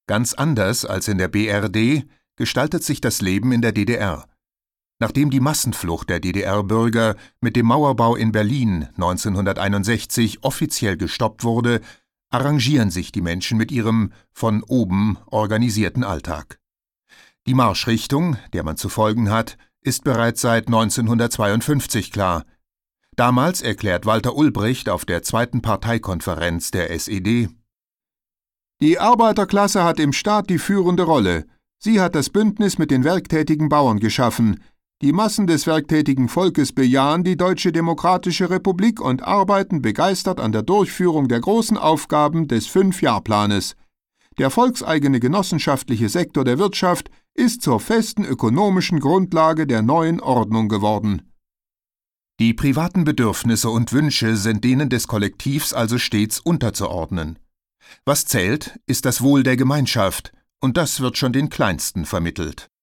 Ganz anders als in der BRD gestaltet sich das Leben in der DDR. Nachdem die Massenflucht der DDR-Bürger mit dem Mauerbau in Berlin 1961 offiziell gestoppt wurde, arrangieren sich die Menschen mit ihrem von oben organisierten Alltag. Die Marschrichtung, der man zu folgen hat, ist bereits seit 1952 klar. Damals erklärt Walter Ulbricht auf der zweiten Parteikonferenz der SED: Die Arbeiterklasse hat im Staat die führende Rolle. Sie hat das Bündnis mit den werktätigen Bauern geschaffen. Die Massen des werktätigen Volkes bejahen die Deutsche Demokratische Republik und arbeiten begeistert an der Durchführung der großen Aufgaben des 5-Jahr-Planes. Der volkseigene genossenschaftliche Sektor der Wirtschaft ist zur festen ökonomischen Grundlage der neuen Ordnung geworden. Die privaten Bedürfnisse und Wünsche sind denen des Kollektivs also stets unterzuordnen. Was zählt, ist das Wohl der Gemeinschaft, und das wird schon den Kleinsten vermittelt.